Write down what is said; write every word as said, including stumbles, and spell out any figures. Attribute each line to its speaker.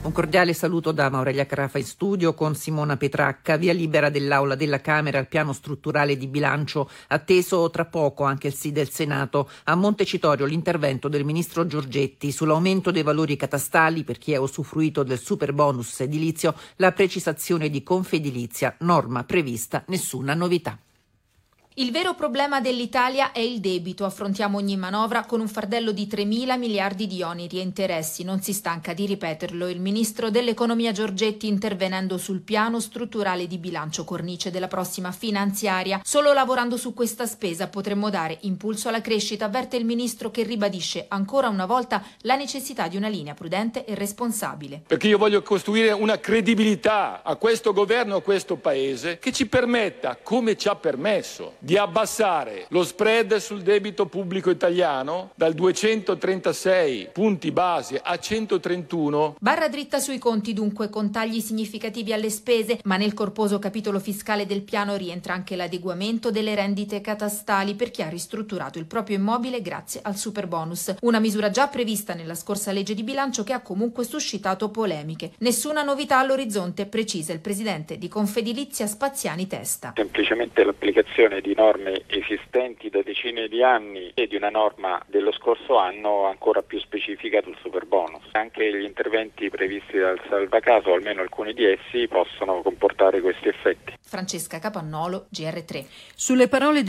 Speaker 1: Un cordiale saluto da Maurelia Carafa in studio con Simona Petracca. Via libera dell'Aula della Camera al piano strutturale di bilancio, atteso tra poco anche il sì del Senato. A Montecitorio l'intervento del ministro Giorgetti sull'aumento dei valori catastali per chi ha usufruito del superbonus edilizio, la precisazione di Confedilizia, norma prevista, nessuna novità.
Speaker 2: Il vero problema dell'Italia è il debito. Affrontiamo ogni manovra con un fardello di tremila miliardi di oneri e interessi. Non si stanca di ripeterlo il ministro dell'economia Giorgetti intervenendo sul piano strutturale di bilancio, cornice della prossima finanziaria. Solo lavorando su questa spesa potremmo dare impulso alla crescita, avverte il ministro, che ribadisce ancora una volta la necessità di una linea prudente e responsabile.
Speaker 3: Perché io voglio costruire una credibilità a questo governo, a questo paese, che ci permetta, come ci ha permesso, di abbassare lo spread sul debito pubblico italiano dal duecentotrentasei punti base a centotrentuno.
Speaker 2: Barra dritta sui conti dunque, con tagli significativi alle spese, ma nel corposo capitolo fiscale del piano rientra anche l'adeguamento delle rendite catastali per chi ha ristrutturato il proprio immobile grazie al superbonus, una misura già prevista nella scorsa legge di bilancio che ha comunque suscitato polemiche. Nessuna novità all'orizzonte, precisa il presidente di Confedilizia Spaziani Testa.
Speaker 4: Semplicemente l'applicazione di norme esistenti da decine di anni e di una norma dello scorso anno ancora più specifica sul superbonus. Anche gli interventi previsti dal salvacaso, almeno alcuni di essi, possono comportare questi effetti.
Speaker 2: Francesca Capannolo, G R tre.
Speaker 1: Sulle parole